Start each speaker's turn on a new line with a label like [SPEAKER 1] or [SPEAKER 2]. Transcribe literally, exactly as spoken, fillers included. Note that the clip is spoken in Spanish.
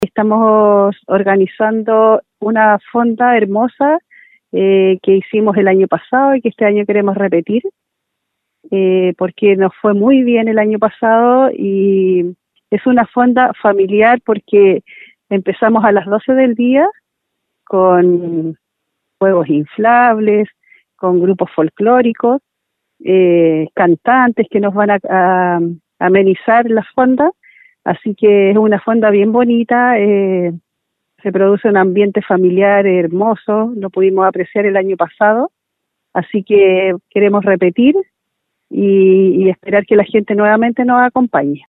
[SPEAKER 1] Estamos organizando una fonda hermosa eh, que hicimos el año pasado y que este año queremos repetir, eh, porque nos fue muy bien el año pasado y es una fonda familiar porque empezamos a las doce del día con juegos inflables, con grupos folclóricos, eh, cantantes que nos van a, a, a amenizar la fonda, así que es una fonda bien bonita, eh, se produce un ambiente familiar hermoso, lo pudimos apreciar el año pasado, así que queremos repetir y, y esperar que la gente nuevamente nos acompañe.